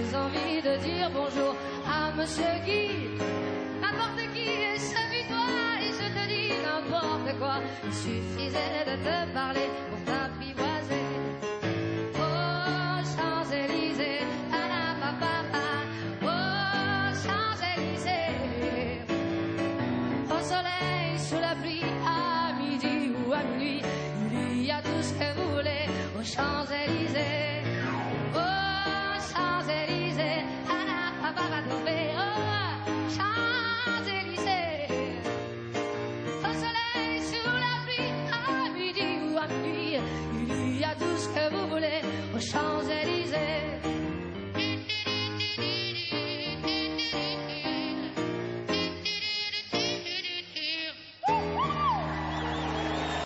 envie de dire bonjour à Monsieur Guy. N'importe qui, celui-toi, et je te dis n'importe quoi. Il suffisait de te parler pour ta